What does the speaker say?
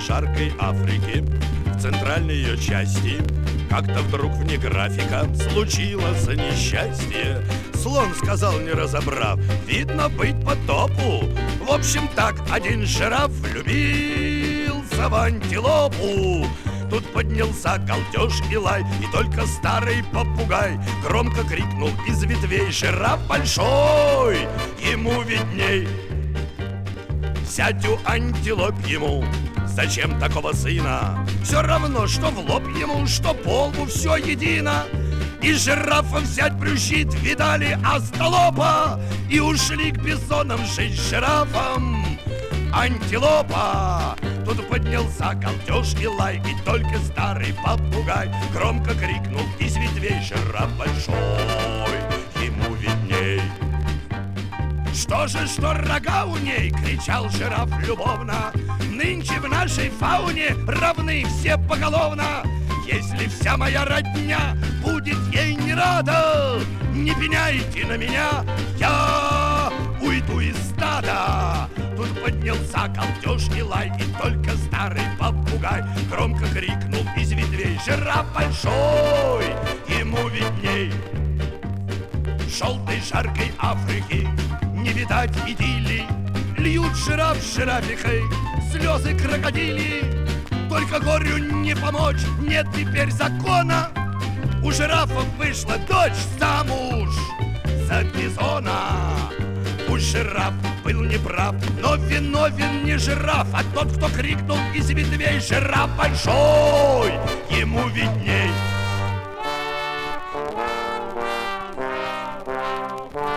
жаркой Африки, в центральной ее части, как-то вдруг вне графика случилось несчастье. Слон сказал, не разобрав: видно, быть потопу. В общем так, один жираф влюбился в антилопу. Тут поднялся галдеж и лай, и только старый попугай громко крикнул из ветвей: жираф большой, ему видней. Сядь у антилоп ему, зачем такого сына? Все равно, что в лоб ему, что по лбу, все едино. И жирафа взять брюзжит, видали остолопа, и ушли к бизонам жить с жирафом. Антилопа! Тут поднялся галдеж и лай, и только старый попугай громко крикнул из ветвей: жираф большой, ему видней. Что же, что рога у ней, кричал жираф любовно, нынче в нашей фауне равны все поголовно. Если вся моя родня будет ей не рада, не пеняйте на меня, я уйду из стада. Тут поднялся галдеж и лай, и только старый попугай громко крикнул из ветвей: жираф большой, ему видней. Желтой жаркой Африки не видать идиллии, льют жираф с жирафихой слезы крокодили. Только горю не помочь, нет теперь закона. У жирафов вышла дочь замуж за бизона. Пусть жираф был неправ, но виновен не жираф, а тот, кто крикнул из ветвей: жираф большой, ему видней.